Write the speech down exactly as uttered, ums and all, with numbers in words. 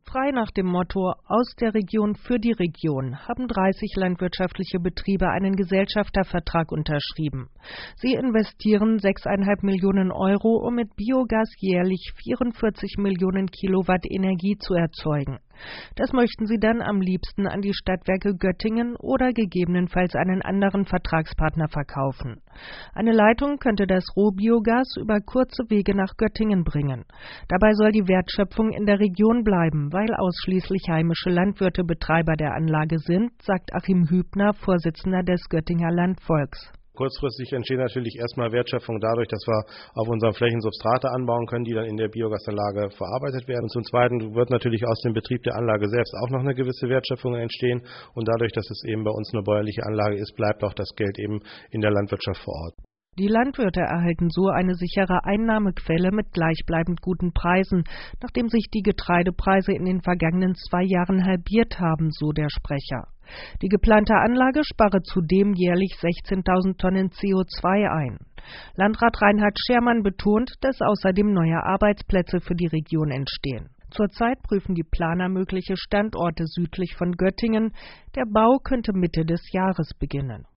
Frei nach dem Motto „Aus der Region für die Region“ haben dreißig landwirtschaftliche Betriebe einen Gesellschaftervertrag unterschrieben. Sie investieren sechs Komma fünf Millionen Euro, um mit Biogas jährlich vierundvierzig Millionen Kilowatt Energie zu erzeugen. Das möchten sie dann am liebsten an die Stadtwerke Göttingen oder gegebenenfalls einen anderen Vertragspartner verkaufen. Eine Leitung könnte das Rohbiogas über kurze Wege nach Göttingen bringen. Dabei soll die Wertschöpfung in der Region bleiben, weil ausschließlich heimische Landwirte Betreiber der Anlage sind, sagt Achim Hübner, Vorsitzender des Göttinger Landvolks. Kurzfristig entsteht natürlich erstmal Wertschöpfung dadurch, dass wir auf unseren Flächen Substrate anbauen können, die dann in der Biogasanlage verarbeitet werden. Und zum Zweiten wird natürlich aus dem Betrieb der Anlage selbst auch noch eine gewisse Wertschöpfung entstehen. Und dadurch, dass es eben bei uns eine bäuerliche Anlage ist, bleibt auch das Geld eben in der Landwirtschaft vor Ort. Die Landwirte erhalten so eine sichere Einnahmequelle mit gleichbleibend guten Preisen, nachdem sich die Getreidepreise in den vergangenen zwei Jahren halbiert haben, so der Sprecher. Die geplante Anlage spare zudem jährlich sechzehntausend Tonnen C O zwei ein. Landrat Reinhard Schermann betont, dass außerdem neue Arbeitsplätze für die Region entstehen. Zurzeit prüfen die Planer mögliche Standorte südlich von Göttingen. Der Bau könnte Mitte des Jahres beginnen.